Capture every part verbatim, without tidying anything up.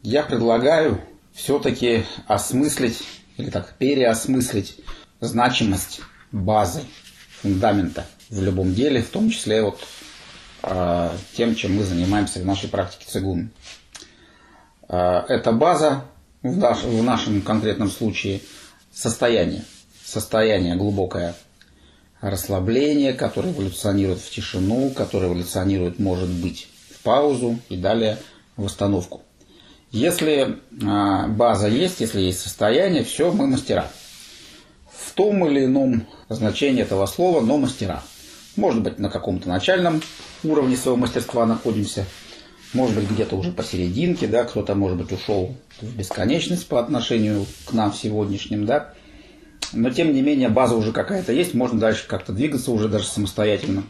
я предлагаю все-таки осмыслить, или так, переосмыслить значимость базы, фундамента в любом деле, в том числе вот э, тем, чем мы занимаемся в нашей практике цигун. Э, эта база в, наш, в нашем конкретном случае состояние, состояние глубокое расслабление, которое эволюционирует в тишину, которое эволюционирует, может быть, в паузу и далее в остановку. Если э, база есть, если есть состояние, все, мы мастера. В том или ином значении этого слова, но мастера. Может быть, на каком-то начальном уровне своего мастерства находимся, может быть, где-то уже посерединке, да, кто-то, может быть, ушел в бесконечность по отношению к нам сегодняшним, да. Но, тем не менее, база уже какая-то есть, можно дальше как-то двигаться уже даже самостоятельно.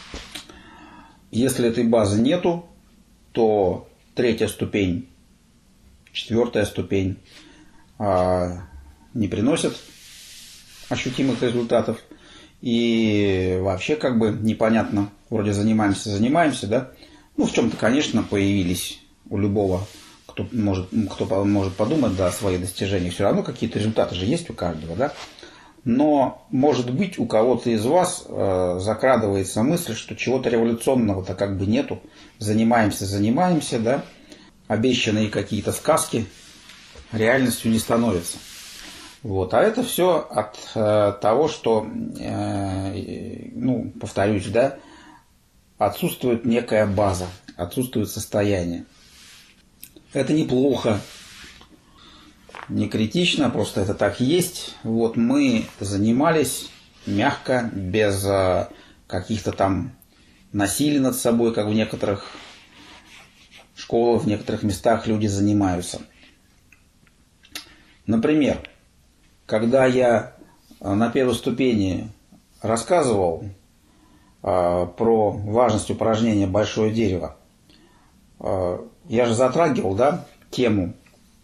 Если этой базы нету, то третья ступень, четвертая ступень а, не приносят ощутимых результатов. И вообще как бы непонятно, вроде занимаемся, занимаемся, да. Ну, в чем-то, конечно, появились у любого, кто может, кто может подумать, да, о своих достижениях. Все равно какие-то результаты же есть у каждого, да. Но, может быть, у кого-то из вас э, закрадывается мысль, что чего-то революционного-то как бы нету. Занимаемся, занимаемся, да. Обещанные какие-то сказки реальностью не становятся. Вот. А это все от э, того, что, э, ну, повторюсь, да, отсутствует некая база, отсутствует состояние. Это неплохо, не критично, просто это так есть. Вот мы занимались мягко, без э, каких-то там насилий над собой, как в некоторых школах, в некоторых местах люди занимаются. Например, когда я на первой ступени рассказывал э, про важность упражнения «Большое дерево», э, я же затрагивал, да, тему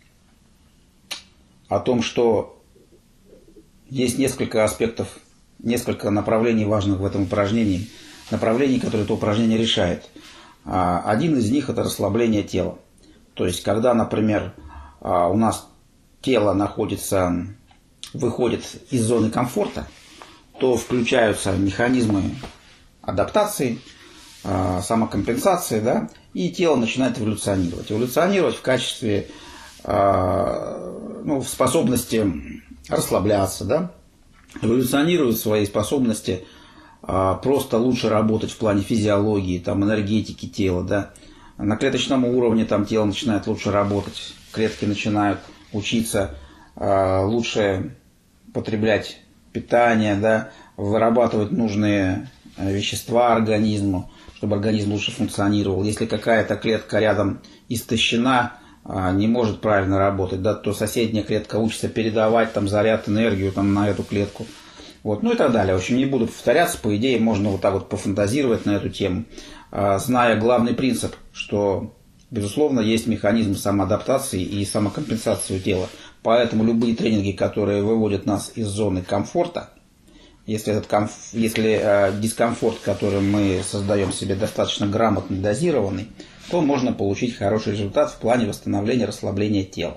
о том, что есть несколько аспектов, несколько направлений важных в этом упражнении, направлений, которые это упражнение решает. Э, один из них – это расслабление тела. То есть, когда, например, э, у нас тело находится... выходит из зоны комфорта, то включаются механизмы адаптации, самокомпенсации, да, и тело начинает эволюционировать. Эволюционировать в качестве, ну, в способности расслабляться, да, эволюционирует в своей способности просто лучше работать в плане физиологии, там, энергетики тела, да. На клеточном уровне там тело начинает лучше работать, клетки начинают учиться лучше потреблять питание, да, вырабатывать нужные вещества организму, чтобы организм лучше функционировал. Если какая-то клетка рядом истощена, не может правильно работать, да, то соседняя клетка учится передавать там заряд, энергию там, на эту клетку. Вот, ну и так далее. В общем, не буду повторяться, по идее, можно вот так вот пофантазировать на эту тему, зная главный принцип, что, безусловно, есть механизм самоадаптации и самокомпенсации у тела. Поэтому любые тренинги, которые выводят нас из зоны комфорта, если, этот комф... если э, дискомфорт, который мы создаем себе, достаточно грамотно дозированный, то можно получить хороший результат в плане восстановления, расслабления тела.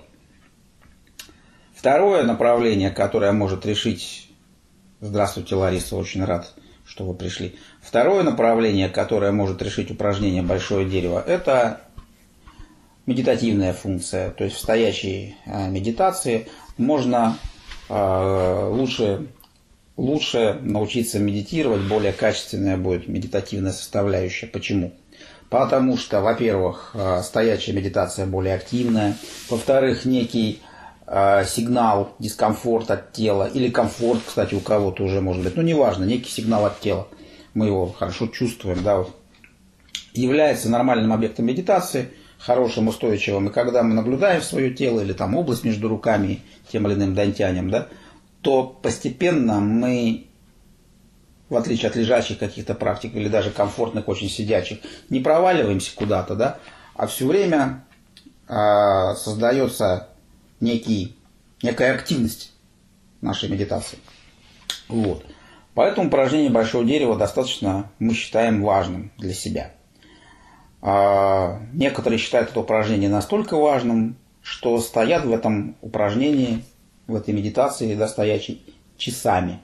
Второе направление, которое может решить... Здравствуйте, Лариса, очень рад, что вы пришли. Второе направление, которое может решить упражнение «Большое дерево», это... медитативная функция, то есть в стоячей медитации можно лучше, лучше научиться медитировать, более качественная будет медитативная составляющая. Почему? Потому что, во-первых, стоячая медитация более активная, во-вторых, некий сигнал, дискомфорт от тела, или комфорт, кстати, у кого-то уже может быть, ну неважно, некий сигнал от тела, мы его хорошо чувствуем, да, является нормальным объектом медитации, хорошим, устойчивым, и когда мы наблюдаем свое тело или там область между руками тем или иным дантянем, да, то постепенно мы, в отличие от лежачих каких-то практик или даже комфортных, очень сидячих, не проваливаемся куда-то, да, а все время э, создается некий, некая активность нашей медитации. Вот. Поэтому упражнение «Большое дерево» достаточно, мы считаем, важным для себя. Некоторые считают это упражнение настолько важным, что стоят в этом упражнении, в этой медитации, да, стоячей, часами.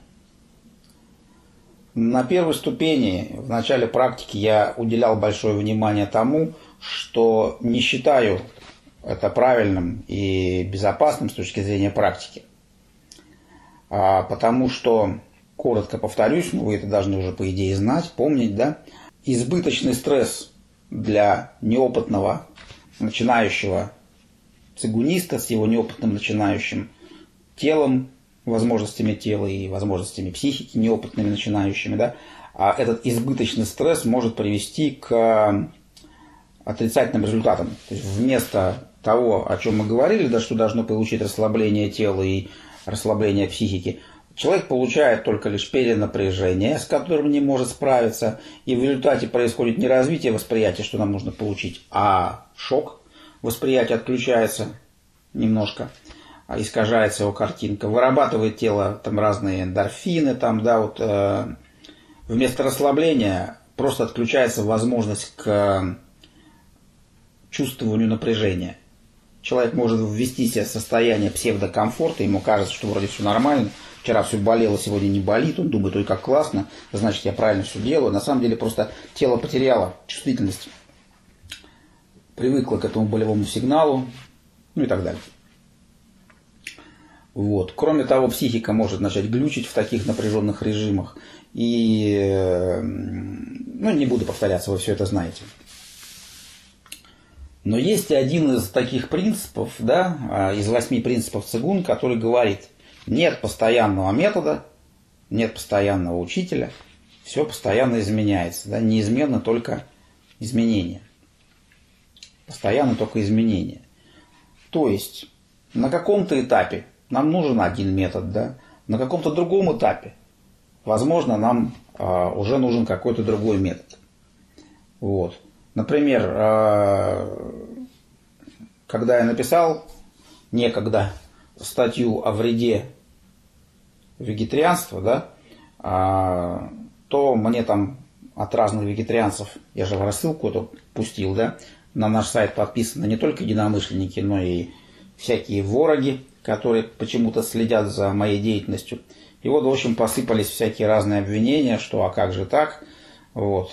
На первой ступени, в начале практики, я уделял большое внимание тому, что не считаю это правильным и безопасным с точки зрения практики. А, потому что, коротко повторюсь, ну вы это должны уже по идее знать, помнить, да, избыточный стресс для неопытного начинающего цигуниста с его неопытным начинающим телом, возможностями тела и возможностями психики, неопытными начинающими, да, а этот избыточный стресс может привести к отрицательным результатам. То есть вместо того, о чем мы говорили, да, что должно получить расслабление тела и расслабление психики, человек получает только лишь перенапряжение, с которым не может справиться, и в результате происходит не развитие восприятия, что нам нужно получить, а шок. Восприятие отключается немножко, искажается его картинка, вырабатывает тело там разные эндорфины, там, да, вот, э, вместо расслабления просто отключается возможность к чувствованию напряжения. Человек может ввести себя в состояние псевдокомфорта, ему кажется, что вроде все нормально, вчера все болело, сегодня не болит, он думает, ой, как классно, значит, я правильно все делаю. На самом деле просто тело потеряло чувствительность, привыкло к этому болевому сигналу, ну и так далее. Вот. Кроме того, психика может начать глючить в таких напряженных режимах. И, ну, не буду повторяться, вы все это знаете. Но есть один из таких принципов, да, из восьми принципов цигун, который говорит, нет постоянного метода, нет постоянного учителя, все постоянно изменяется, да, неизменно только изменения. Постоянно только изменения. То есть на каком-то этапе нам нужен один метод, да, на каком-то другом этапе, возможно, нам а, уже нужен какой-то другой метод. Вот. Например, когда я написал некогда статью о вреде вегетарианства, да, то мне там от разных вегетарианцев, я же в рассылку эту пустил, да, на наш сайт подписаны не только единомышленники, но и всякие вороги, которые почему-то следят за моей деятельностью. И вот, в общем, посыпались всякие разные обвинения, что а как же так, вот,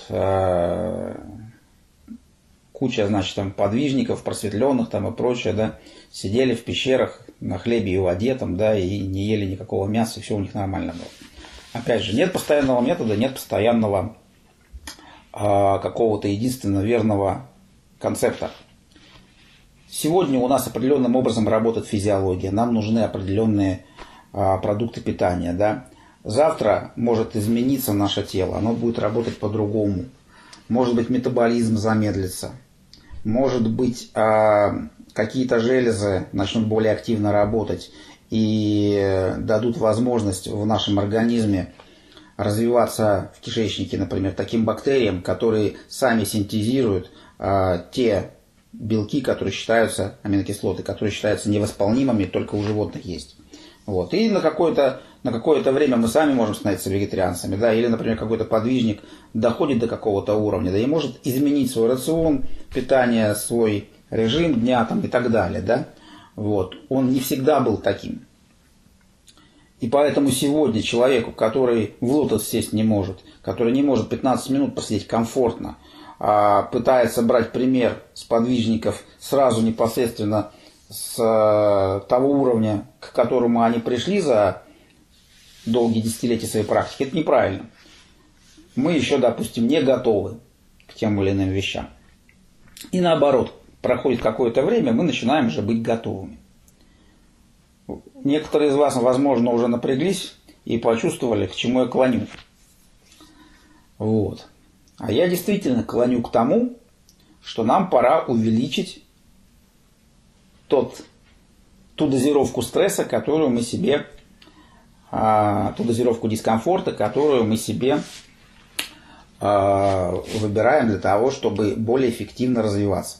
куча, значит, там подвижников, просветленных там и прочее, да, сидели в пещерах на хлебе и воде там, да, и не ели никакого мяса, и все у них нормально было. Опять же, нет постоянного метода, нет постоянного а, какого-то единственно верного концепта. Сегодня у нас определенным образом работает физиология, нам нужны определенные а, продукты питания, да. Завтра может измениться наше тело, оно будет работать по-другому. Может быть, метаболизм замедлится. Может быть, какие-то железы начнут более активно работать и дадут возможность в нашем организме развиваться в кишечнике, например, таким бактериям, которые сами синтезируют те белки, которые считаются, аминокислоты, которые считаются невосполнимыми, только у животных есть. Вот. И на какое-то, на какое-то время мы сами можем становиться вегетарианцами, да, или, например, какой-то подвижник доходит до какого-то уровня, да, и может изменить свой рацион питания, свой режим дня там, и так далее, да. Вот. Он не всегда был таким. И поэтому сегодня человеку, который в лотос сесть не может, который не может пятнадцать минут посидеть комфортно, а пытается брать пример с подвижников сразу непосредственно с того уровня, к которому они пришли за долгие десятилетия своей практики, это неправильно. Мы еще, допустим, не готовы к тем или иным вещам. И наоборот, проходит какое-то время, мы начинаем уже быть готовыми. Некоторые из вас, возможно, уже напряглись и почувствовали, к чему я клоню. Вот. А я действительно клоню к тому, что нам пора увеличить тот, ту дозировку стресса, которую мы себе, а, ту дозировку дискомфорта, которую мы себе а, выбираем для того, чтобы более эффективно развиваться.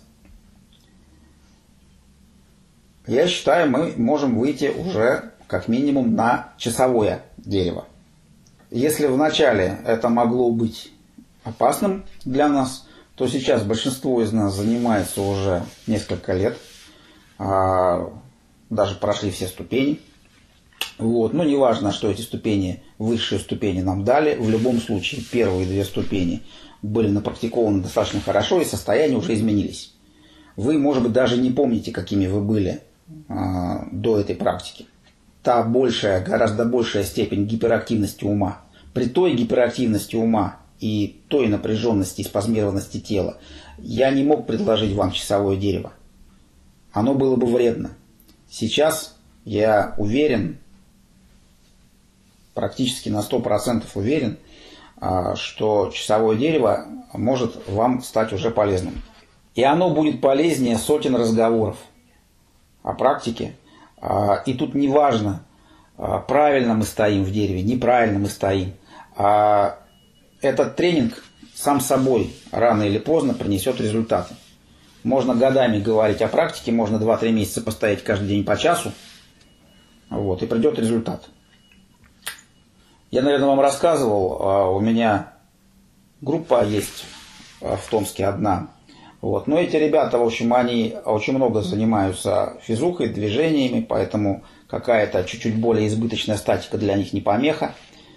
Я считаю, мы можем выйти уже как минимум на часовое дерево. Если вначале это могло быть опасным для нас, то сейчас большинство из нас занимается уже несколько лет. а, даже прошли все ступени. Вот. Но неважно, что эти ступени, высшие ступени нам дали, в любом случае первые две ступени были напрактикованы достаточно хорошо, и состояния уже изменились. Вы, может быть, даже не помните, какими вы были а, до этой практики. Та большая, гораздо большая степень гиперактивности ума. При той гиперактивности ума и той напряженности и спазмированности тела я не мог предложить вам часовое дерево. Оно было бы вредно. Сейчас я уверен, практически на сто процентов уверен, что часовое дерево может вам стать уже полезным. И оно будет полезнее сотен разговоров о практике. И тут не важно, правильно мы стоим в дереве, неправильно мы стоим. Этот тренинг сам собой рано или поздно принесет результаты. Можно годами говорить о практике, можно два-три месяца постоять каждый день по часу, вот, и придет результат. Я, наверное, вам рассказывал, у меня группа есть в Томске одна. Вот. Но эти ребята, в общем, они очень много занимаются физухой, движениями, поэтому какая-то чуть-чуть более избыточная статика для них не помеха.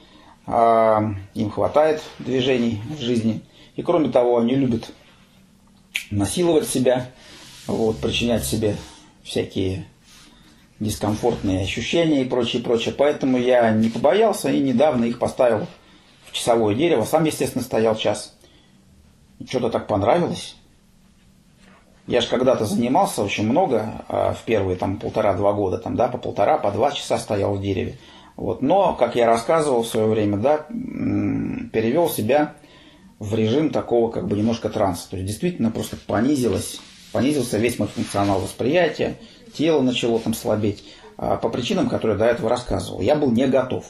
Им хватает движений в жизни. И кроме того, они любят насиловать себя, вот, причинять себе всякие дискомфортные ощущения и прочее, прочее. Поэтому я не побоялся и недавно их поставил в часовое дерево. Сам, естественно, стоял час. И что-то так понравилось. Я же когда-то занимался очень много, в первые там полтора-два года, там, да, по полтора, по два часа стоял в дереве. Вот. Но, как я рассказывал в свое время, да, перевел себя в режим такого как бы немножко транса. То есть действительно просто понизилось, понизился весь мой функционал восприятия, тело начало там слабеть, по причинам, которые я до этого рассказывал. Я был не готов.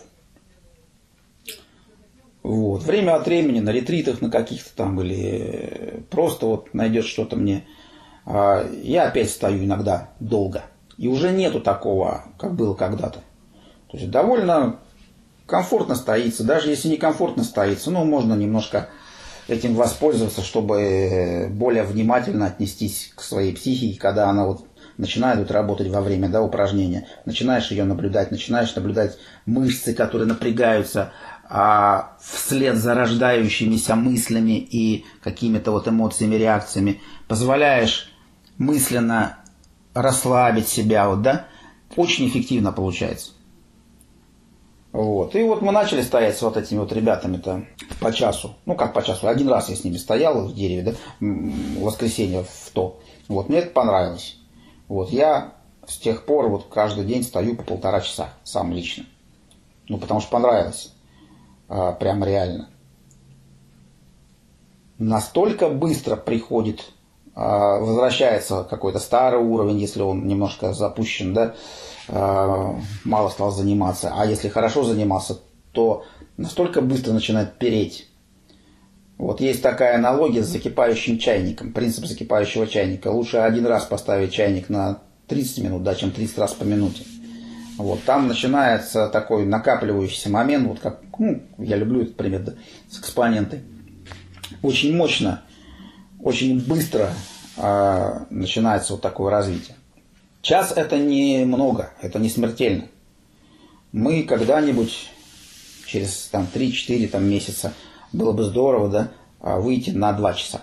Вот. Время от времени на ретритах, на каких-то там, или просто вот найдет что-то мне, я опять стою иногда долго. И уже нету такого, как было когда-то. То есть довольно комфортно стоится. Даже если не комфортно стоится, ну, можно немножко этим воспользоваться, чтобы более внимательно отнестись к своей психике, когда она вот начинает вот работать во время, да, упражнения. Начинаешь ее наблюдать, начинаешь наблюдать мышцы, которые напрягаются а вслед за рождающимися мыслями и какими-то вот эмоциями, реакциями. Позволяешь мысленно расслабить себя, вот, да, очень эффективно получается. Вот. И вот мы начали стоять с вот этими вот ребятами-то по часу. Ну, как по часу. Один раз я с ними стоял в дереве, да, в воскресенье в то. Вот. Мне это понравилось. Вот. Я с тех пор вот каждый день стою по полтора часа, сам лично. Ну, потому что понравилось. А, прям реально. Настолько быстро приходит, а, возвращается какой-то старый уровень, если он немножко запущен, да, мало стал заниматься, а если хорошо занимался, то настолько быстро начинает переть. Вот есть такая аналогия с закипающим чайником, принцип закипающего чайника. Лучше один раз поставить чайник на тридцать минут, да, чем тридцать раз по минуте. Вот, там начинается такой накапливающийся момент, вот как, ну, я люблю этот пример, да, с экспонентой. Очень мощно, очень быстро а, начинается вот такое развитие. Час это не много, это не смертельно. Мы когда-нибудь через там, три-четыре там, месяца, было бы здорово, да, выйти на два часа.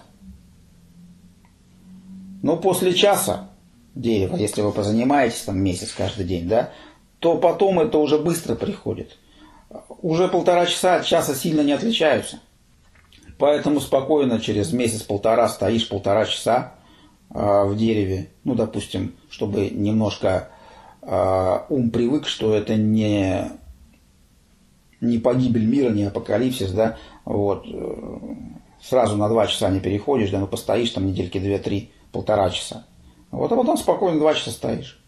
Но после часа дерева, если вы позанимаетесь там месяц каждый день, да, то потом это уже быстро приходит. Уже полтора часа от часа сильно не отличаются. Поэтому спокойно через месяц-полтора стоишь полтора часа в дереве, ну, допустим, чтобы немножко э, ум привык, что это не, не погибель мира, не апокалипсис, да, вот, сразу на два часа не переходишь, да, ну, постоишь там недельки две-три, полтора часа, вот, а потом спокойно два часа стоишь.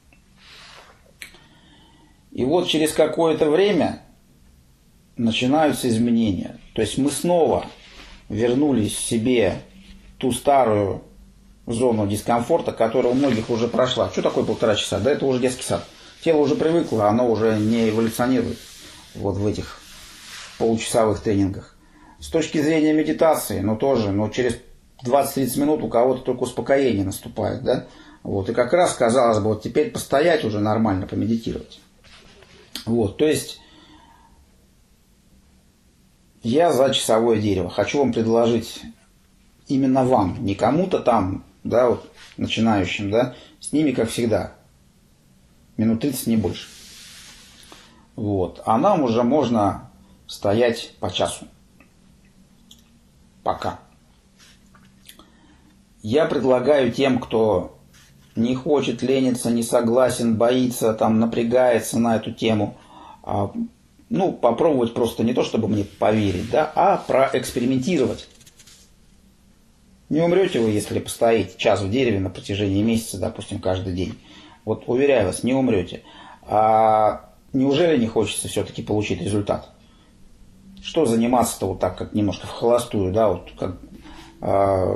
И вот через какое-то время начинаются изменения, то есть мы снова вернулись в себе ту старую зону дискомфорта, которая у многих уже прошла. Что такое полтора часа? Да это уже детский сад. Тело уже привыкло, оно уже не эволюционирует вот в этих получасовых тренингах. С точки зрения медитации, ну тоже, но через двадцать-тридцать минут у кого-то только успокоение наступает, да? Вот, и как раз, казалось бы, вот теперь постоять уже нормально, помедитировать. Вот, то есть я за часовое дерево. Хочу вам предложить именно вам, не кому-то там, да, вот, начинающим, да, с ними, как всегда, минут тридцать, не больше. Вот, а нам уже можно стоять по часу. Пока. Я предлагаю тем, кто не хочет, ленится, не согласен, боится, там, напрягается на эту тему, а, ну, попробовать просто не то, чтобы мне поверить, да, а проэкспериментировать. Не умрете вы, если постоите час в дереве на протяжении месяца, допустим, каждый день. Вот уверяю вас, не умрете. А неужели не хочется все-таки получить результат? Что заниматься-то вот так, как немножко в холостую, да, вот как а,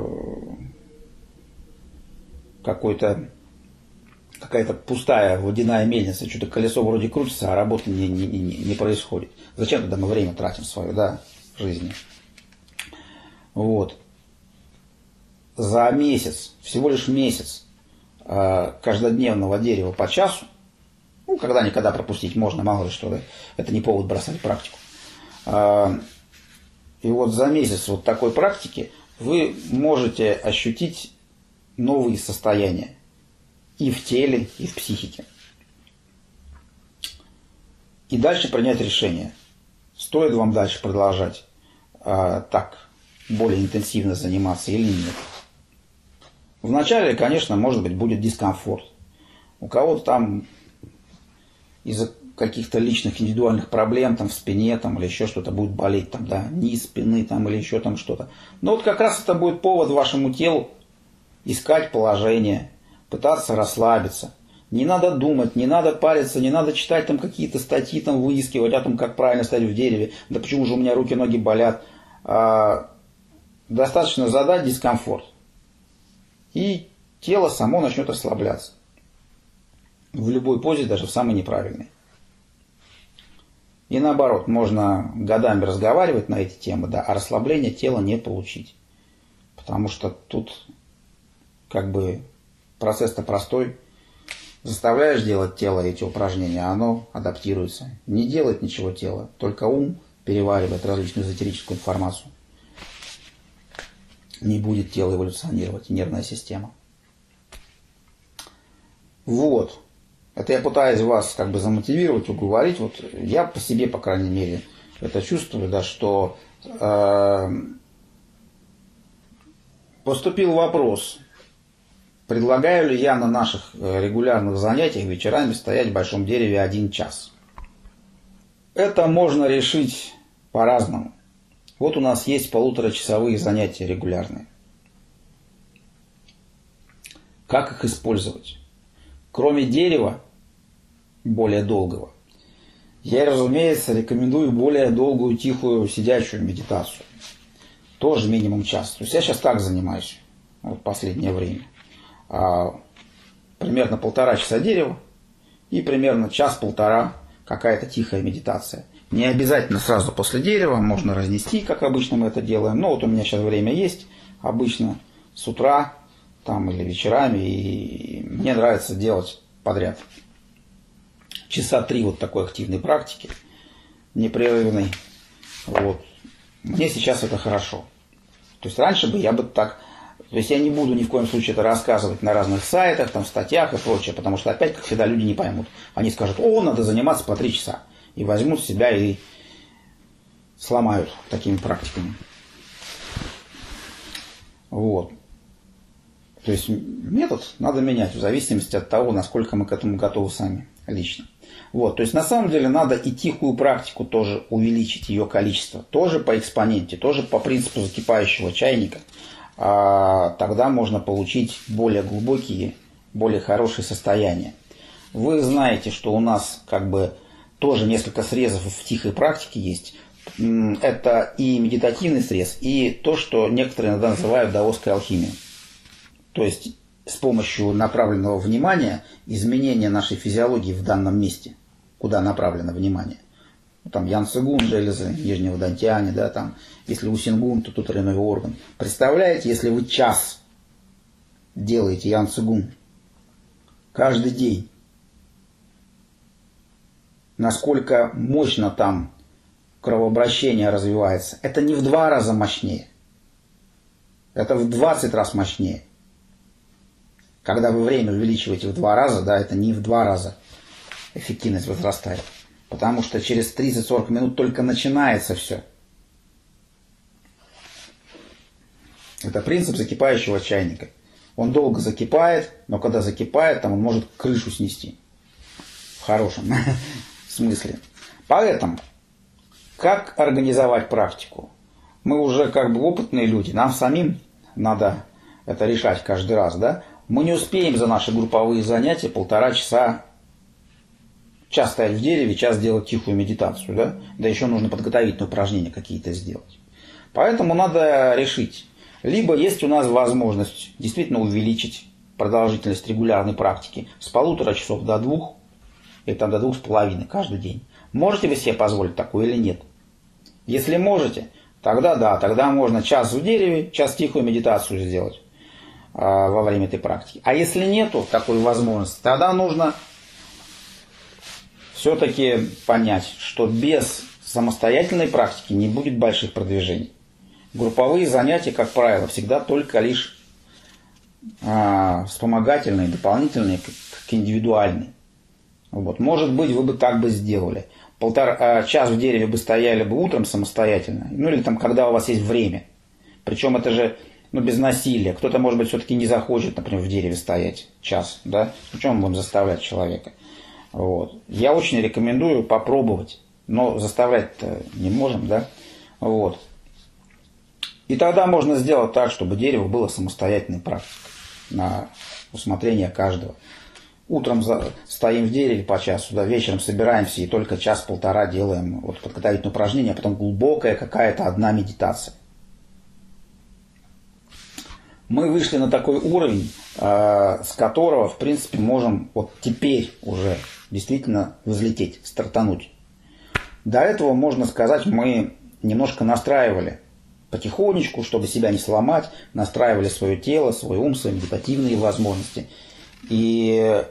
какой-то какая-то пустая водяная мельница, что-то колесо вроде крутится, а работы не, не, не, не происходит. Зачем тогда мы время тратим свое, да, в жизни? Вот. За месяц, всего лишь месяц э, каждодневного дерева по часу, ну, когда-никогда пропустить можно, мало ли что, да, это не повод бросать практику. Э, и вот за месяц вот такой практики вы можете ощутить новые состояния и в теле, и в психике. И дальше принять решение, стоит вам дальше продолжать э, так более интенсивно заниматься или нет. Вначале, конечно, может быть, будет дискомфорт. У кого-то там из-за каких-то личных индивидуальных проблем там в спине там, или еще что-то будет болеть, там, да, низ спины там, или еще там что-то. Но вот как раз это будет повод вашему телу искать положение, пытаться расслабиться. Не надо думать, не надо париться, не надо читать там какие-то статьи, там выискивать, а там как правильно стоять в дереве, да почему же у меня руки, ноги болят. А, достаточно задать дискомфорт. И тело само начнет расслабляться. В любой позе, даже в самой неправильной. И наоборот, можно годами разговаривать на эти темы, да, а расслабление тела не получить. Потому что тут как бы процесс-то простой. Заставляешь делать тело эти упражнения, а оно адаптируется. Не делает ничего тело, только ум переваривает различную эзотерическую информацию. Не будет тело эволюционировать, и нервная система. Вот. Это я пытаюсь вас как бы замотивировать, уговорить. Вот я по себе, по крайней мере, это чувствую, да, что э, поступил вопрос, предлагаю ли я на наших регулярных занятиях вечерами стоять в большом дереве один час. Это можно решить по-разному. Вот у нас есть полуторачасовые занятия регулярные. Как их использовать? Кроме дерева, более долгого, я, разумеется, рекомендую более долгую, тихую, сидячую медитацию. Тоже минимум час. То есть я сейчас так занимаюсь вот, в последнее время. А, примерно полтора часа дерева и примерно час-полтора какая-то тихая медитация. Не обязательно сразу после дерева, можно разнести, как обычно мы это делаем. Но вот у меня сейчас время есть, обычно с утра там, или вечерами, и мне нравится делать подряд. Часа три вот такой активной практики, непрерывной. Вот. Мне сейчас это хорошо. То есть раньше бы я бы так... То есть я не буду ни в коем случае это рассказывать на разных сайтах, там, статьях и прочее, потому что опять, как всегда, люди не поймут. Они скажут, о, надо заниматься по три часа. И возьмут себя и сломают такими практиками. Вот. То есть метод надо менять в зависимости от того, насколько мы к этому готовы сами лично. Вот. То есть на самом деле надо и тихую практику тоже увеличить, ее количество. Тоже по экспоненте, тоже по принципу закипающего чайника. А тогда можно получить более глубокие, более хорошие состояния. Вы знаете, что у нас как бы тоже несколько срезов в тихой практике есть. Это и медитативный срез, и то, что некоторые иногда называют даосской алхимией. То есть с помощью направленного внимания изменения нашей физиологии в данном месте, куда направлено внимание. Там Ян Цигун, железы нижнего дантиане, да, там, если у Сингун, то тут районовый орган. Представляете, если вы час делаете Ян Цигун, каждый день. Насколько мощно там кровообращение развивается. Это не в два раза мощнее. Это в двадцать раз мощнее. Когда вы время увеличиваете в два раза, да, это не в два раза эффективность возрастает. Потому что через тридцать-сорок минут только начинается все. Это принцип закипающего чайника. Он долго закипает, но когда закипает, там он может крышу снести. В хорошем смысле. Поэтому, как организовать практику? Мы уже как бы опытные люди, нам самим надо это решать каждый раз, да? Мы не успеем за наши групповые занятия полтора часа, час стоять в дереве, час делать тихую медитацию, да? Да еще нужно подготовительные упражнения какие-то сделать. Поэтому надо решить. Либо есть у нас возможность действительно увеличить продолжительность регулярной практики с полутора часов до двух, или там до двух с половиной каждый день. Можете вы себе позволить такое или нет? Если можете, тогда да, тогда можно час в дереве, час тихую медитацию сделать а, во время этой практики. А если нету такой возможности, тогда нужно все-таки понять, что без самостоятельной практики не будет больших продвижений. Групповые занятия, как правило, всегда только лишь а, вспомогательные, дополнительные к, к индивидуальной. Вот. Может быть, вы бы так бы сделали. Полтора, час в дереве бы стояли бы утром самостоятельно, ну или там, когда у вас есть время. Причем это же ну, без насилия. Кто-то, может быть, все-таки не захочет, например, в дереве стоять час. Да? Почему мы будем заставлять человека? Вот. Я очень рекомендую попробовать, но заставлять-то не можем. Да? Вот. И тогда можно сделать так, чтобы дерево было самостоятельной практикой на усмотрение каждого. Утром стоим в дереве по часу, да, вечером собираемся и только час-полтора делаем вот подготовительное упражнение, а потом глубокая какая-то одна медитация. Мы вышли на такой уровень, э, с которого, в принципе, можем вот теперь уже действительно взлететь, стартануть. До этого, можно сказать, мы немножко настраивали потихонечку, чтобы себя не сломать, настраивали свое тело, свой ум, свои медитативные возможности. И,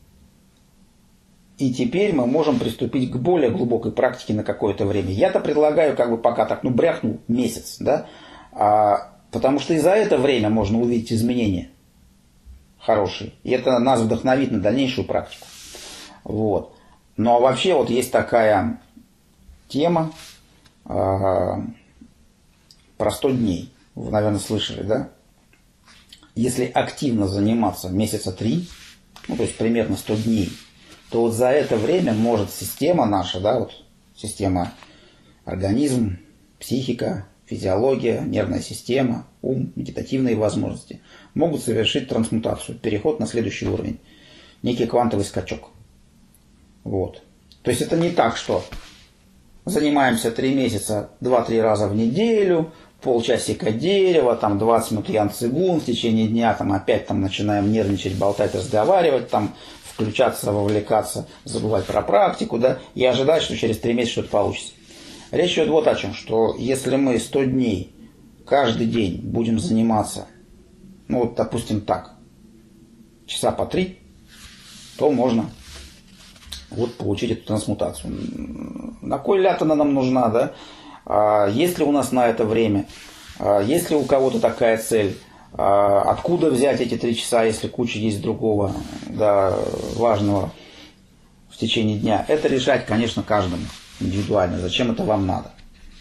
и теперь мы можем приступить к более глубокой практике на какое-то время. Я-то предлагаю, как бы пока так, ну, бряхнул месяц, да, а, потому что и за это время можно увидеть изменения хорошие. И это нас вдохновит на дальнейшую практику. Вот. Ну, а вообще вот есть такая тема а, про сто дней. Вы, наверное, слышали, да? Если активно заниматься месяца три, ну, то есть примерно сто дней, то вот за это время может система наша, да, вот система, организм, психика, физиология, нервная система, ум, медитативные возможности могут совершить трансмутацию, переход на следующий уровень, некий квантовый скачок. Вот. То есть это не так, что занимаемся три месяца, два-три раза в неделю, полчасика дерева, там двадцать минут ян цигун, в течение дня там опять там начинаем нервничать, болтать, разговаривать, там включаться, вовлекаться, забывать про практику, да, и ожидать, что через три месяца что-то получится. Речь идет вот о чем, что если мы сто дней каждый день будем заниматься, ну вот допустим так, часа по три, то можно вот получить эту трансмутацию. На кой ляд она нам нужна, да? Есть ли у нас на это время? Есть ли у кого-то такая цель? Откуда взять эти три часа, если куча есть другого, да, важного в течение дня? Это решать, конечно, каждому индивидуально. Зачем это вам надо?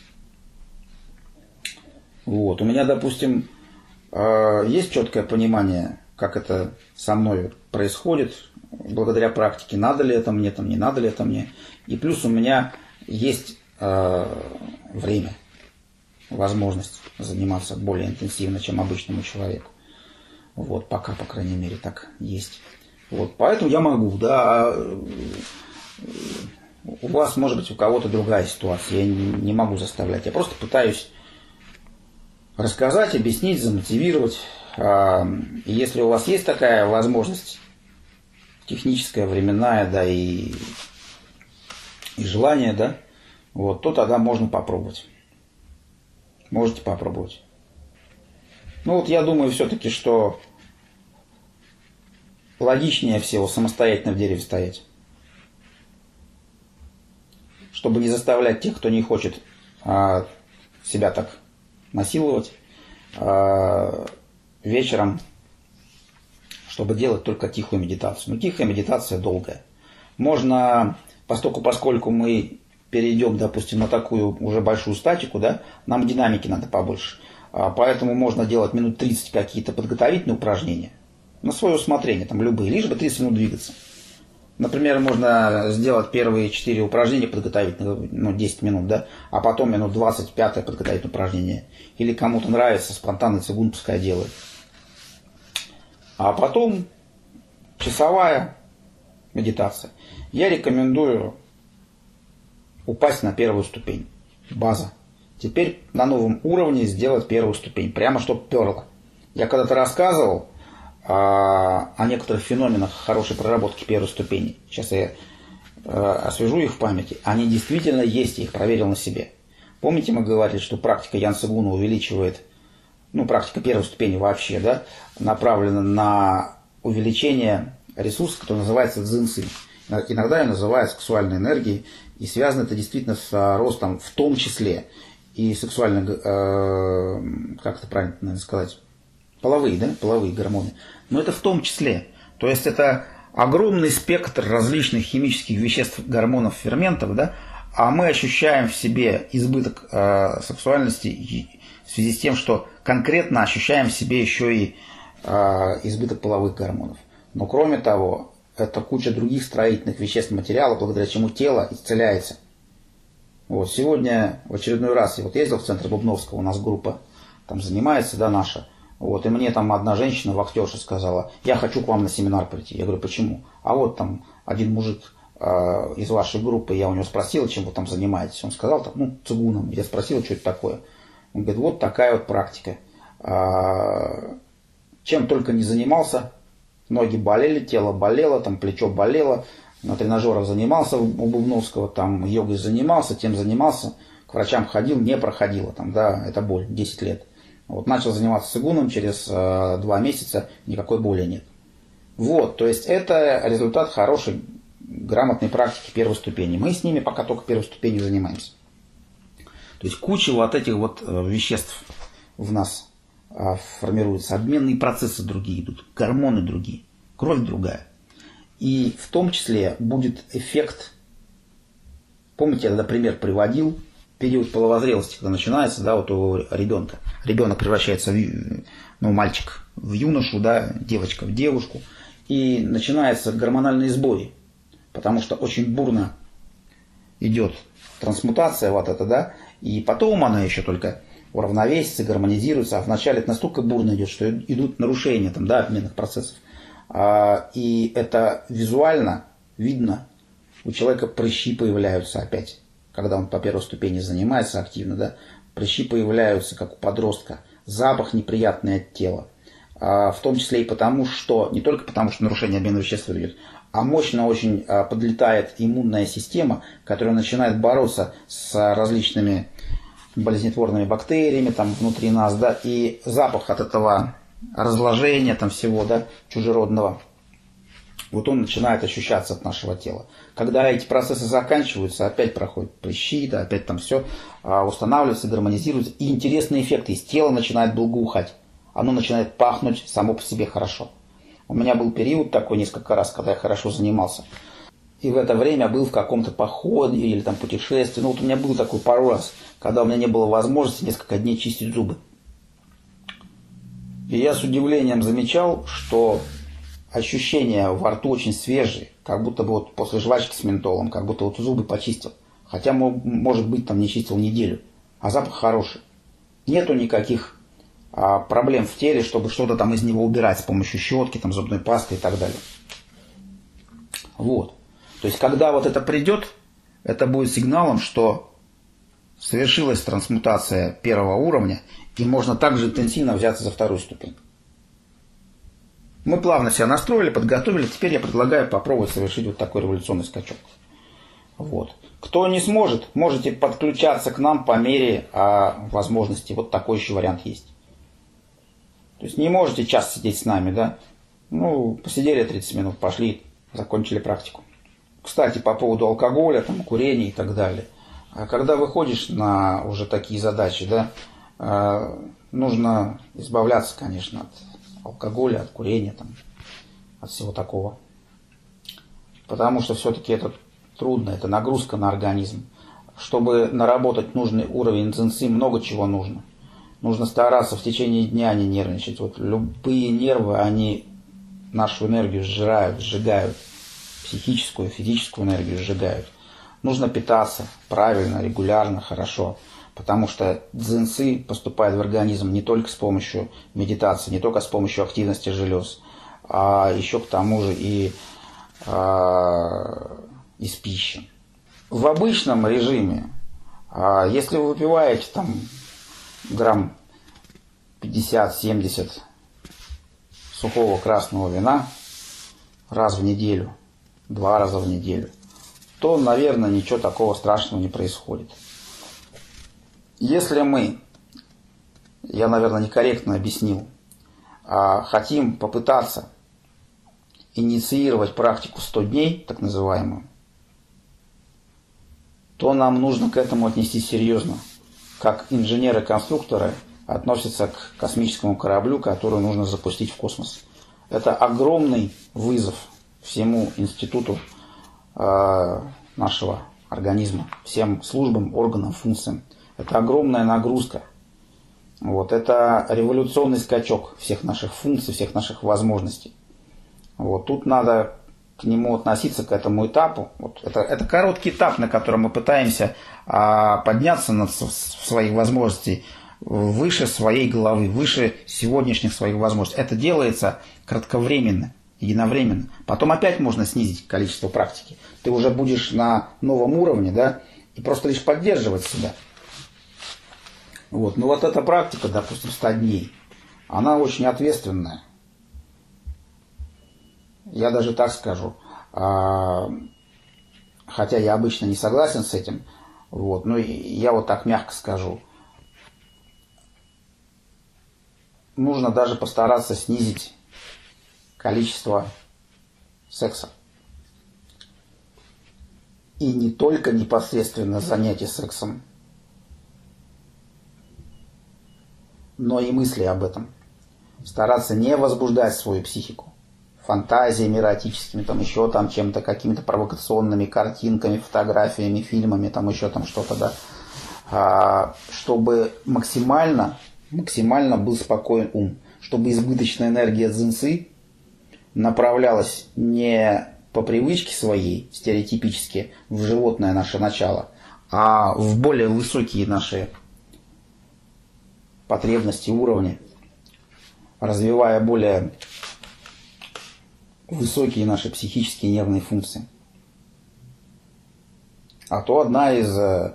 Вот. У меня, допустим, есть четкое понимание, как это со мной происходит, благодаря практике, надо ли это мне, там, не надо ли это мне. И плюс у меня есть время, возможность заниматься более интенсивно, чем обычному человеку. Вот, пока, по крайней мере, так есть. Вот, поэтому я могу, да. У вас, может быть, у кого-то другая ситуация. Я не могу заставлять. Я просто пытаюсь рассказать, объяснить, замотивировать. И если у вас есть такая возможность, техническая, временная, да, и, и желание, да, вот, то тогда можно попробовать. Можете попробовать. Ну вот я думаю все-таки, что логичнее всего самостоятельно в дереве стоять. Чтобы не заставлять тех, кто не хочет а, себя так насиловать, а, вечером, чтобы делать только тихую медитацию. Но тихая медитация долгая. Можно, поскольку, поскольку мы перейдем, допустим, на такую уже большую статику, да, нам динамики надо побольше. А, поэтому можно делать минут тридцать какие-то подготовительные упражнения. На свое усмотрение, там любые, лишь бы тридцать минут двигаться. Например, можно сделать первые четыре упражнения подготовительных, ну, десять минут, да, а потом минут двадцать пятое подготовительное упражнение. Или кому-то нравится, спонтанный цигун пускай делает. А потом часовая медитация. Я рекомендую упасть на первую ступень. База. Теперь на новом уровне сделать первую ступень. Прямо чтобы перло. Я когда-то рассказывал о некоторых феноменах хорошей проработки первой ступени. Сейчас я освежу их в памяти. Они действительно есть, я их проверил на себе. Помните, мы говорили, что практика Ян Цигуна увеличивает, ну, практика первой ступени вообще, да, направлена на увеличение ресурса, который называется цзиньцинь. Иногда ее называют сексуальной энергией, и связано это действительно с ростом, в том числе и сексуально, э, как это правильно надо сказать, половые, да, половые гормоны. Но это в том числе. То есть это огромный спектр различных химических веществ, гормонов, ферментов, да, а мы ощущаем в себе избыток э, сексуальности в связи с тем, что конкретно ощущаем в себе еще и э, избыток половых гормонов. Но кроме того, это куча других строительных веществ, материалов, благодаря чему тело исцеляется. Вот, сегодня в очередной раз я вот ездил в центр Бубновского, у нас группа там занимается, да, наша. Вот, и мне там одна женщина, вахтерша, сказала: я хочу к вам на семинар прийти. Я говорю: почему? А вот там один мужик э, из вашей группы, я у него спросил, чем вы там занимаетесь. Он сказал: там, ну, цигуном. Я спросил, что это такое. Он говорит: вот такая вот практика. А, чем только не занимался. Ноги болели, тело болело, там плечо болело. На тренажерах занимался у Бубновского, там йогой занимался, тем занимался. К врачам ходил, не проходило. Там, да, это боль, десять лет. Вот, начал заниматься цигуном, через э, два месяца никакой боли нет. Вот, то есть это результат хорошей, грамотной практики первой ступени. Мы с ними пока только первой ступенью занимаемся. То есть куча вот этих вот э, веществ в нас э, формируется, обменные процессы другие идут, гормоны другие, кровь другая. И в том числе будет эффект, помните, я тогда пример приводил, период половозрелости, когда начинается, да, вот у ребенка. Ребенок превращается, в, ну, мальчик в юношу, да, девочка в девушку. И начинается гормональный сбой, потому что очень бурно идет трансмутация вот эта, да, и потом она еще только уравновесится, гармонизируется, а вначале это настолько бурно идет, что идут нарушения там, да, обменных процессов. И это визуально видно, у человека прыщи появляются опять. Когда он по первой ступени занимается активно, да, прыщи появляются, как у подростка, запах неприятный от тела. А, в том числе и потому, что, не только потому, что нарушение обмена веществ идет, а мощно очень а, подлетает иммунная система, которая начинает бороться с различными болезнетворными бактериями там внутри нас, да, и запах от этого разложения там всего, да, чужеродного, вот он начинает ощущаться от нашего тела. Когда эти процессы заканчиваются, опять проходят прыщи, да, опять там все а, устанавливается, гармонизируется. И интересный эффект. Из тела начинает благоухать. Оно начинает пахнуть само по себе хорошо. У меня был период такой несколько раз, когда я хорошо занимался. И в это время был в каком-то походе или там путешествии. Ну вот у меня был такой пару раз, когда у меня не было возможности несколько дней чистить зубы. И я с удивлением замечал, что ощущения во рту очень свежие, как будто бы вот после жвачки с ментолом, как будто вот зубы почистил. Хотя, может быть, там не чистил неделю, а запах хороший. Нету никаких а, проблем в теле, чтобы что-то там из него убирать с помощью щетки, там, зубной пасты и так далее. Вот. То есть, когда вот это придет, это будет сигналом, что совершилась трансмутация первого уровня, и можно также интенсивно взяться за вторую ступень. Мы плавно себя настроили, подготовили. Теперь я предлагаю попробовать совершить вот такой революционный скачок. Вот. Кто не сможет, можете подключаться к нам по мере а, возможности. Вот такой еще вариант есть. То есть не можете час сидеть с нами, да? Ну, посидели тридцать минут, пошли, закончили практику. Кстати, по поводу алкоголя, там, курения и так далее. А когда выходишь на уже такие задачи, да, нужно избавляться, конечно, от алкоголя, от курения, там, от всего такого. Потому что все-таки это трудно, это нагрузка на организм. Чтобы наработать нужный уровень дзинцы, много чего нужно. Нужно стараться в течение дня не нервничать. Вот любые нервы, они нашу энергию сжирают, сжигают. Психическую, физическую энергию сжигают. Нужно питаться правильно, регулярно, хорошо. Потому что дзинцы поступает в организм не только с помощью медитации, не только с помощью активности желез, а еще к тому же и а, из пищи. В обычном режиме, а, если вы выпиваете там грамм пятьдесят-семьдесят сухого красного вина раз в неделю, два раза в неделю, то, наверное, ничего такого страшного не происходит. Если мы, я, наверное, некорректно объяснил, а хотим попытаться инициировать практику сто дней, так называемую, то нам нужно к этому отнестись серьезно, как инженеры-конструкторы относятся к космическому кораблю, который нужно запустить в космос. Это огромный вызов всему институту э, нашего организма, всем службам, органам, функциям. Это огромная нагрузка. Вот, это революционный скачок всех наших функций, всех наших возможностей. Вот, тут надо к нему относиться, к этому этапу. Вот, это, это короткий этап, на котором мы пытаемся а, подняться над своих возможностей выше своей головы, выше сегодняшних своих возможностей. Это делается кратковременно, единовременно. Потом опять можно снизить количество практики. Ты уже будешь на новом уровне, да, и просто лишь поддерживать себя. Вот. Но вот эта практика, допустим, ста дней, она очень ответственная. Я даже так скажу, а, хотя я обычно не согласен с этим, вот, но я вот так мягко скажу. Нужно даже постараться снизить количество секса. И не только непосредственно занятие сексом, но и мысли об этом. Стараться не возбуждать свою психику фантазиями эротическими, там еще там чем-то, какими-то провокационными картинками, фотографиями, фильмами, там еще там что-то, да, а, чтобы максимально, максимально был спокоен ум, чтобы избыточная энергия дзинцы направлялась не по привычке своей, стереотипически, в животное наше начало, а в более высокие наши потребности, уровни, развивая более высокие наши психические нервные функции. А то одна из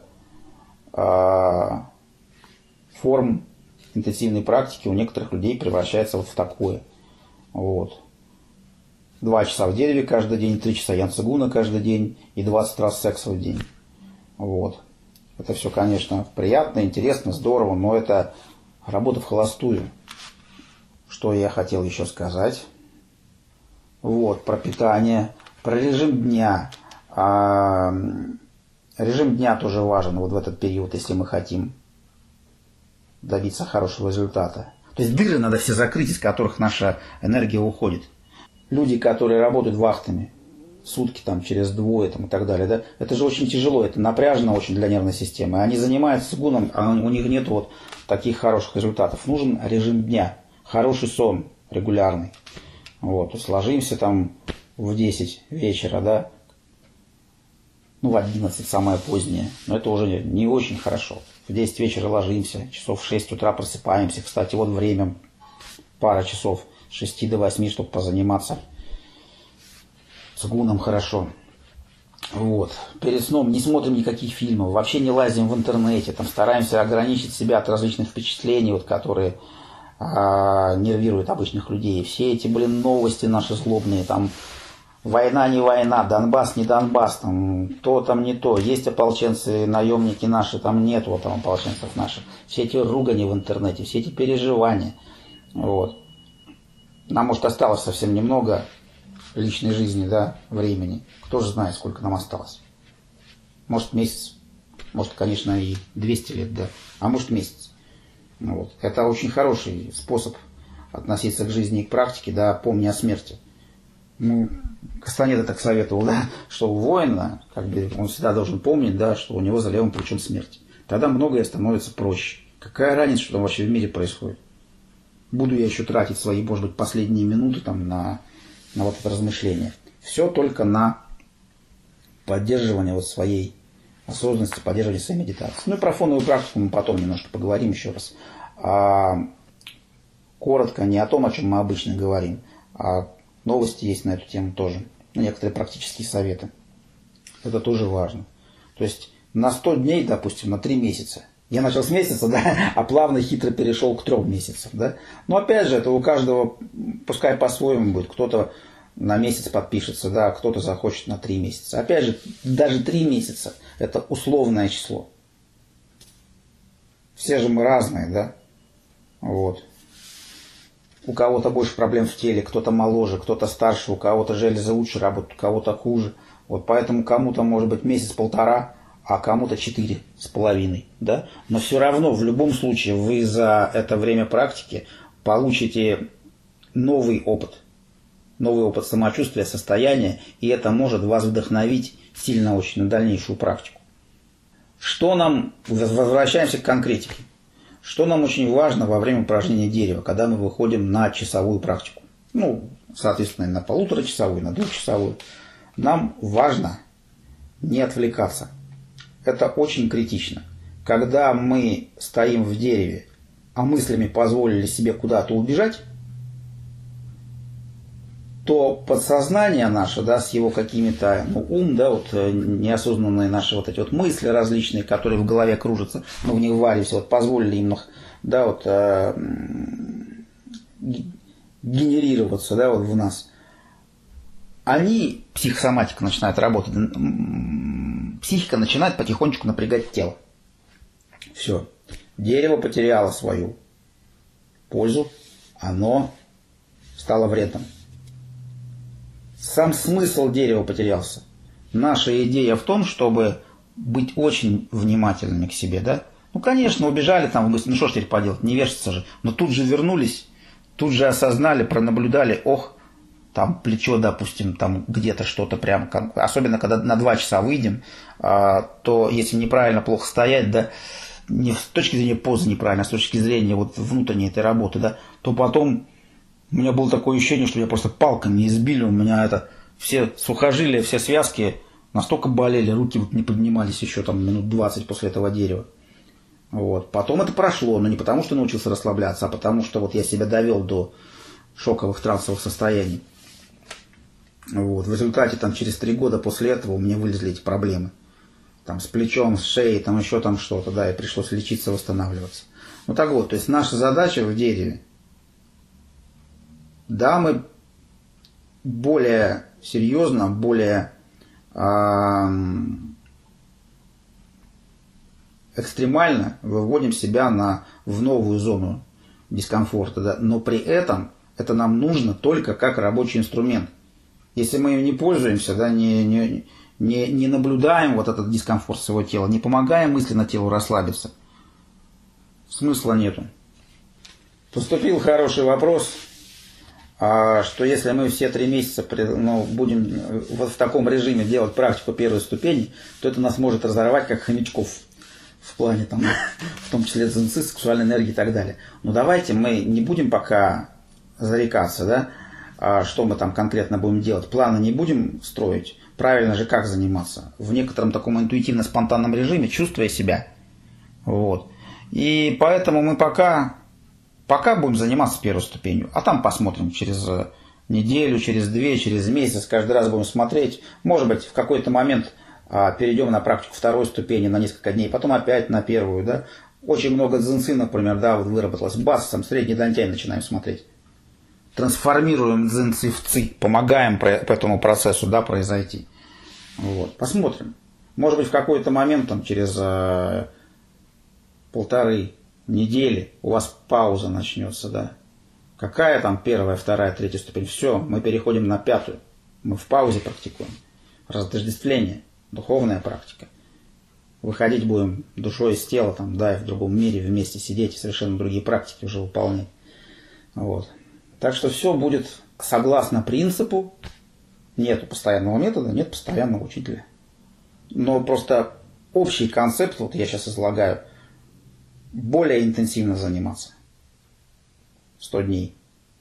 э, форм интенсивной практики у некоторых людей превращается вот в такое. Вот. Два часа в дереве каждый день, три часа янцегуна каждый день и двадцать раз секса в день. Вот. Это все, конечно, приятно, интересно, здорово, но это работа в холостую. Что я хотел еще сказать? Вот, про питание, про режим дня. А, режим дня тоже важен вот в этот период, если мы хотим добиться хорошего результата. То есть дыры надо все закрыть, из которых наша энергия уходит. Люди, которые работают вахтами, сутки там через двое там, и так далее, да, это же очень тяжело, это напряжено очень для нервной системы. Они занимаются гуном, а у них нет вот таких хороших результатов. Нужен режим дня, хороший сон регулярный. Вот, то есть ложимся там в десять вечера, да, ну в одиннадцать самое позднее, но это уже не очень хорошо. В десять вечера ложимся, часов в шесть утра просыпаемся. Кстати, вот время, пара часов, с шести до восьми, чтобы позаниматься с гуном хорошо. Вот. Перед сном не смотрим никаких фильмов, вообще не лазим в интернете, там стараемся ограничить себя от различных впечатлений, вот, которые а, нервируют обычных людей. Все эти, блин, новости наши злобные, там война не война, Донбасс не Донбасс, там то там не то, есть ополченцы, наемники наши, там нет вот там ополченцев наших. Все эти ругани в интернете, все эти переживания. Вот. Нам, может, осталось совсем немного личной жизни, да, времени. Кто же знает, сколько нам осталось. Может, месяц, может, конечно, и двести лет, да, а может, месяц. Вот. Это очень хороший способ относиться к жизни и к практике, да, помни о смерти. Ну, Кастанеда так советовал, да, что у воина, как бы, он всегда должен помнить, да, что у него за левым плечом смерть. Тогда многое становится проще. Какая разница, что там вообще в мире происходит? Буду я еще тратить свои, может быть, последние минуты там, на, на вот это размышление. Все только на поддерживание вот своей осознанности, поддерживание своей медитации. Ну и про фоновую практику мы потом немножко поговорим еще раз. А, коротко, не о том, о чем мы обычно говорим, а новости есть на эту тему тоже. Некоторые практические советы. Это тоже важно. То есть на сто дней, допустим, на три месяца. Я начал с месяца, да, а плавно хитро перешел к трем месяцам, да. Но опять же, это у каждого, пускай по-своему будет. Кто-то на месяц подпишется, да, кто-то захочет на три месяца. Опять же, даже три месяца – это условное число. Все же мы разные, да. Вот. У кого-то больше проблем в теле, кто-то моложе, кто-то старше, у кого-то железы лучше работают, у кого-то хуже. Вот поэтому кому-то может быть месяц-полтора, а кому-то четыре с половиной, да. Но все равно, в любом случае, вы за это время практики получите новый опыт. Новый опыт самочувствия, состояния, и это может вас вдохновить сильно очень на дальнейшую практику. Что нам, возвращаемся к конкретике. Что нам очень важно во время упражнения дерева, когда мы выходим на часовую практику? Ну, соответственно, на полуторачасовую, на двухчасовую. Нам важно не отвлекаться. Это очень критично. Когда мы стоим в дереве, а мыслями позволили себе куда-то убежать, то подсознание наше, да, с его какими-то, ну, ум, да, вот неосознанные наши вот эти вот мысли различные, которые в голове кружатся, мы в них варимся, вот позволили им, да, вот э, генерироваться, да, вот в нас. Они, психосоматика начинает работать, психика начинает потихонечку напрягать тело. Все. Дерево потеряло свою пользу, оно стало вредным. Сам смысл дерева потерялся. Наша идея в том, чтобы быть очень внимательными к себе, да? Ну, конечно, убежали там, ну что ж теперь поделать, не вешаться же. Но тут же вернулись, тут же осознали, пронаблюдали, ох, там плечо, допустим, там где-то что-то прям, особенно когда на два часа выйдем, то если неправильно, плохо стоять, да, не с точки зрения позы неправильно, а с точки зрения вот внутренней этой работы, да, то потом у меня было такое ощущение, что меня просто палками избили, у меня это все сухожилия, все связки настолько болели, руки вот не поднимались еще там минут двадцать после этого дерева. Вот. Потом это прошло, но не потому, что научился расслабляться, а потому, что вот я себя довел до шоковых трансовых состояний. Вот. В результате там через три года после этого у меня вылезли эти проблемы. Там с плечом, с шеей, там еще там что-то, да, и пришлось лечиться, восстанавливаться. Ну так вот, то есть наша задача в дереве, да, мы более серьезно, более э, экстремально выводим себя на, в новую зону дискомфорта, да, но при этом это нам нужно только как рабочий инструмент. Если мы им не пользуемся, да, не, не, не, не наблюдаем вот этот дискомфорт своего тела, не помогаем мысленно телу расслабиться, смысла нету. Поступил хороший вопрос, что если мы все три месяца, ну, будем вот в таком режиме делать практику первой ступени, то это нас может разорвать как хомячков в плане, там, в том числе дзенцы, сексуальной энергии и так далее. Но давайте мы не будем пока зарекаться, да, что мы там конкретно будем делать. Планы не будем строить. Правильно же как заниматься? В некотором таком интуитивно-спонтанном режиме, чувствуя себя. Вот. И поэтому мы пока, пока будем заниматься первой ступенью. А там посмотрим через неделю, через две, через месяц. Каждый раз будем смотреть. Может быть, в какой-то момент а, перейдем на практику второй ступени на несколько дней. Потом опять на первую. Да? Очень много дзенцы, например, да, вот выработалось. Бас, там средний дантяй начинаем смотреть. Трансформируем дзенцы в ци, помогаем по этому процессу, да, произойти. Вот. Посмотрим. Может быть, в какой-то момент, там, через э, полторы недели у вас пауза начнется, да, Какая там первая, вторая, третья ступень? Все, мы переходим на пятую. Мы в паузе практикуем. Разотождествление, духовная практика. Выходить будем душой из тела, там, да, и в другом мире вместе сидеть и совершенно другие практики уже выполнять. Вот. Так что все будет согласно принципу. Нет постоянного метода, нет постоянного учителя. Но просто общий концепт, вот я сейчас излагаю, более интенсивно заниматься. сто дней.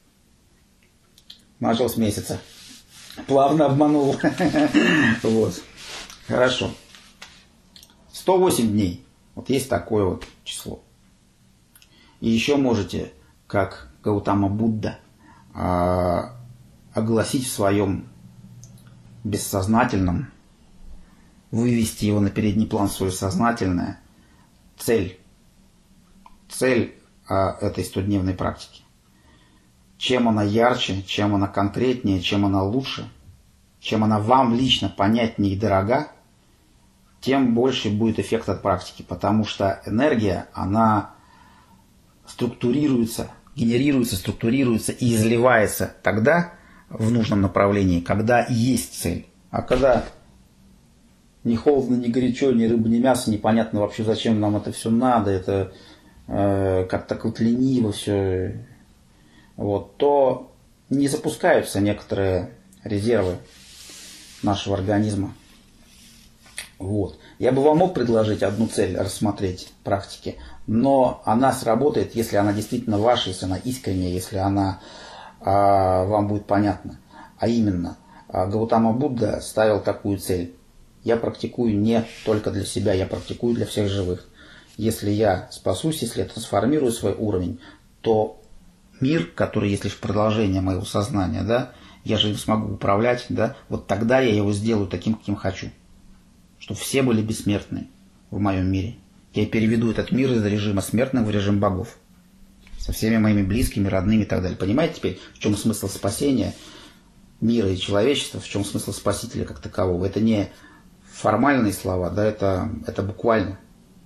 Начал с месяца. Плавно обманул. Вот. Хорошо. сто восемь дней. Вот есть такое вот число. И еще можете, как Гаутама Будда, огласить в своем бессознательном, вывести его на передний план свое сознательное, цель. Цель этой стодневной практики. Чем она ярче, чем она конкретнее, чем она лучше, чем она вам лично понятнее и дорога, тем больше будет эффект от практики, потому что энергия, она структурируется, генерируется, структурируется и изливается тогда в нужном направлении, когда есть цель. А когда ни холодно, ни горячо, ни рыба, ни мясо, непонятно вообще, зачем нам это все надо, это э, как-то вот лениво все, вот, то не запускаются некоторые резервы нашего организма. Вот. Я бы вам мог предложить одну цель рассмотреть практики, но она сработает, если она действительно ваша, если она искренняя, если она а, вам будет понятна. А именно, Гаутама Будда ставил такую цель. Я практикую не только для себя, я практикую для всех живых. Если я спасусь, если я трансформирую свой уровень, то мир, который есть лишь продолжение моего сознания, да, я же им смогу управлять, да, вот тогда я его сделаю таким, каким хочу. Чтобы все были бессмертны в моем мире. Я переведу этот мир из режима смертных в режим богов. Со всеми моими близкими, родными и так далее. Понимаете теперь, в чем смысл спасения мира и человечества, в чем смысл спасителя как такового? Это не формальные слова, да, это, это буквально.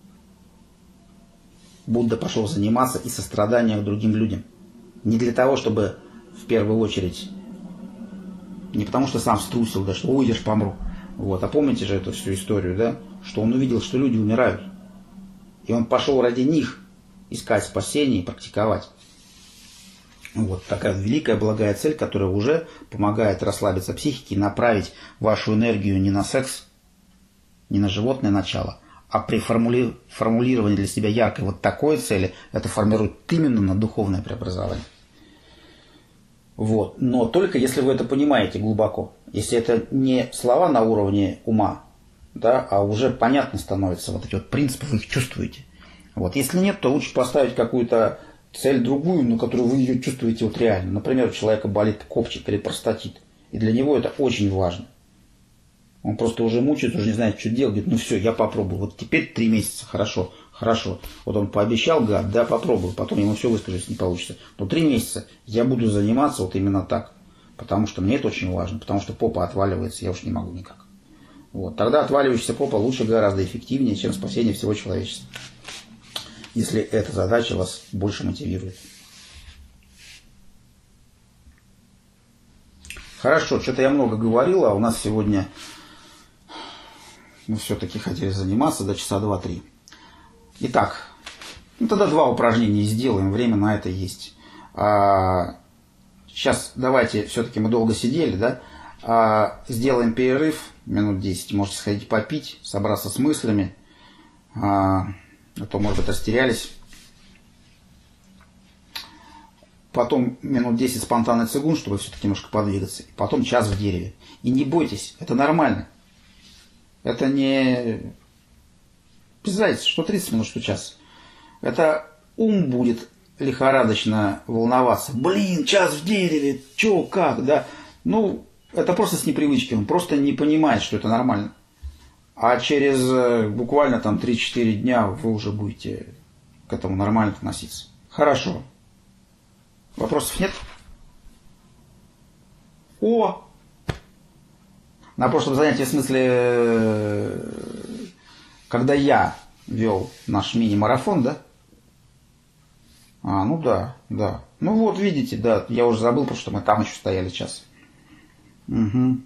Будда пошел заниматься и состраданием к другим людям. Не для того, чтобы в первую очередь, не потому что сам струсил, да, что уйдешь, помру. Вот. А помните же эту всю историю, да? Что он увидел, что люди умирают. И он пошел ради них искать спасение и практиковать. Вот такая великая благая цель, которая уже помогает расслабиться психике и направить вашу энергию не на секс, не на животное начало, а при формули... формулировании для себя яркой вот такой цели, это формирует именно на духовное преобразование. Вот. Но только если вы это понимаете глубоко. Если это не слова на уровне ума, да, а уже понятно становится, вот эти вот принципы, вы их чувствуете. Вот. Если нет, то лучше поставить какую-то цель другую, но которую вы ее чувствуете вот реально. Например, у человека болит копчик или простатит. И для него это очень важно. Он просто уже мучается, уже не знает, что делать. Говорит, ну все, я попробую. Вот теперь три месяца, хорошо, хорошо. Вот он пообещал, гад, да, попробую. Потом ему все выскажется, не получится. Но три месяца я буду заниматься вот именно так. Потому что мне это очень важно. Потому что попа отваливается, я уж не могу никак. Вот. Тогда отваливающаяся попа лучше, гораздо эффективнее, чем спасение всего человечества. Если эта задача вас больше мотивирует. Хорошо, что-то я много говорил, а у нас сегодня мы все-таки хотели заниматься до часа два-три. Итак, ну тогда два упражнения сделаем, время на это есть. А, сейчас давайте, все-таки мы долго сидели, да? А, сделаем перерыв, минут десять, можете сходить попить, собраться с мыслями, а, а то, может быть, растерялись. Потом минут десять спонтанный цигун, чтобы все-таки немножко подвигаться. И потом час в дереве. И не бойтесь, это нормально. Это не без разницы, что тридцать минут, что час. Это ум будет лихорадочно волноваться. Блин, час в дереве, чё, как, да. Ну, это просто с непривычки. Он просто не понимает, что это нормально. А через буквально там три-четыре дня вы уже будете к этому нормально относиться. Хорошо. Вопросов нет? О! На прошлом занятии, в смысле, когда я вел наш мини-марафон, да? А, ну да, да. Ну вот, видите, да, я уже забыл, потому что мы там еще стояли час. Угу.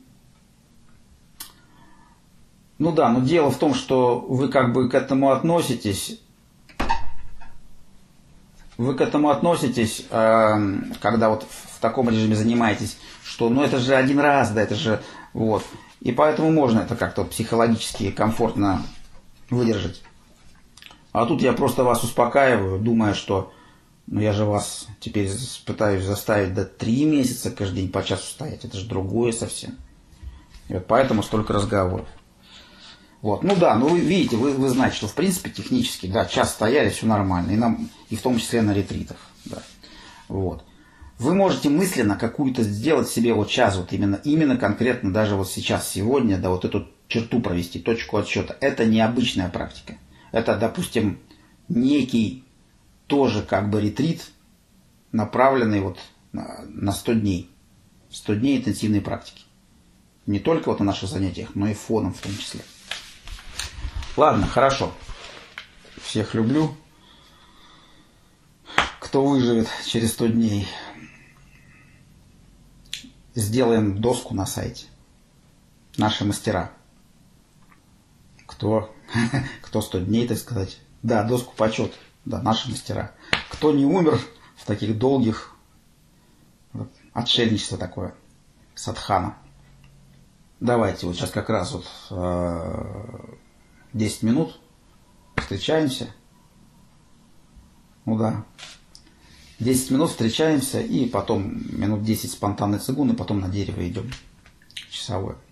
Ну да, но дело в том, что вы как бы к этому относитесь, вы к этому относитесь, э, когда вот в таком режиме занимаетесь, что ну это же один раз, да, это же вот. И поэтому можно это как-то психологически комфортно выдержать. А тут я просто вас успокаиваю, думая, что ну я же вас теперь пытаюсь заставить до три месяца каждый день по часу стоять. Это же другое совсем. И вот поэтому столько разговоров. Вот. Ну да, ну вы видите, вы, вы знаете, что в принципе технически, да, час стояли, все нормально. И, нам, и в том числе на ретритах. Да. Вот. Вы можете мысленно какую-то сделать себе вот сейчас, вот именно, именно конкретно даже вот сейчас, сегодня, да, вот эту черту провести, точку отсчета. Это необычная практика. Это, допустим, некий тоже как бы ретрит, направленный вот на, на сто дней. сто дней интенсивной практики. Не только вот на наших занятиях, но и фоном в том числе. Ладно, хорошо. Всех люблю. Кто выживет через сто дней, сделаем доску на сайте. Наши мастера. Кто, кто сто дней, так сказать. Да, доску почет. Да, наши мастера. Кто не умер в таких долгих, вот, отшельничество такое, садхана. Давайте вот сейчас как раз вот э, десять минут встречаемся. Ну да. десять минут встречаемся и потом минут десять спонтанный цигун, и потом на дерево идем. Часовое.